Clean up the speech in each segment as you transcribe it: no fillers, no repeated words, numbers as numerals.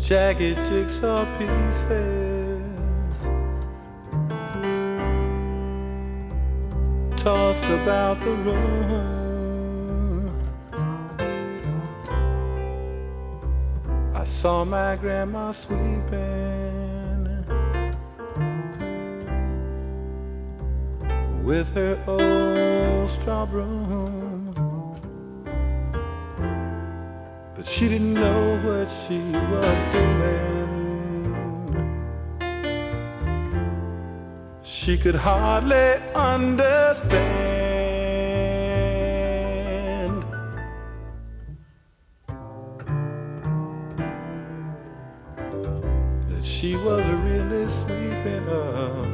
jagged jigsaw pieces tossed about the room. I saw my grandma sweeping with her old straw broom, but she didn't know what she was doing. She could hardly understand that she was really sweeping up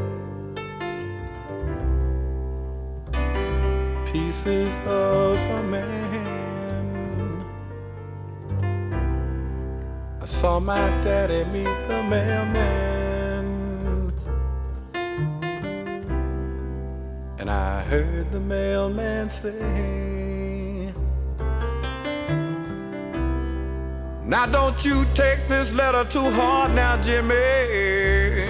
pieces of a man. I saw my daddy meet the mailman, and I heard the mailman say, now don't you take this letter too hard now, Jimmy.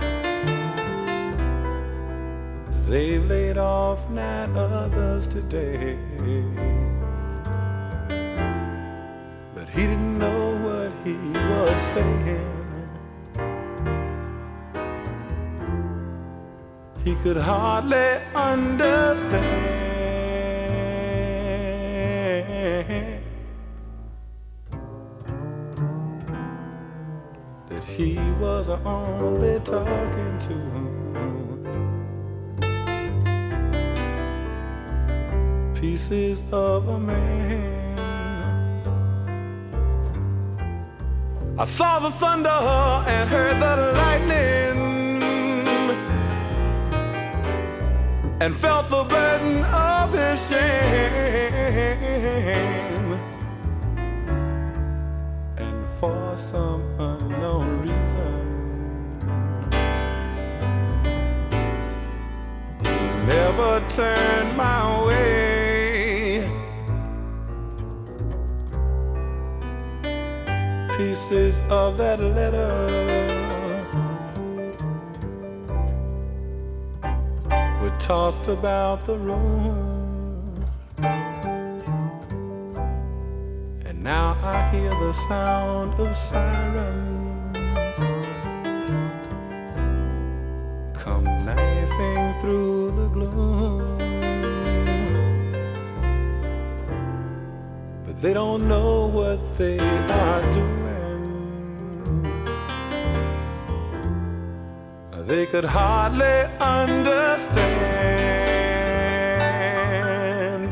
They've laid off 9 others today. But he didn't know what he was saying. He could hardly understand that he was only talking to pieces of a man. I saw the thunder and heard the lightning, and felt the burden of his shame. And for some unknown reason, he never turned my way. Pieces of that letter were tossed about the room, and now I hear the sound of sirens come knifing through the gloom. But they don't know what they are doing. They could hardly understand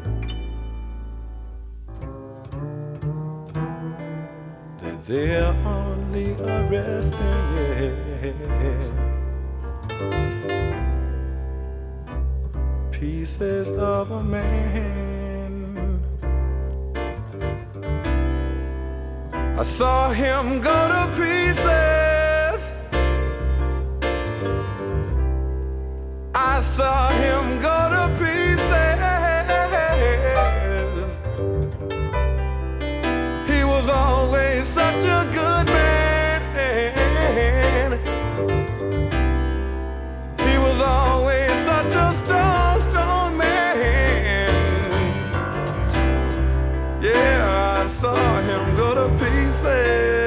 that they're only arresting pieces of a man. I saw him go to pieces. I saw him go to pieces. He was always such a good man. He was always such a strong, strong man. Yeah, I saw him go to pieces.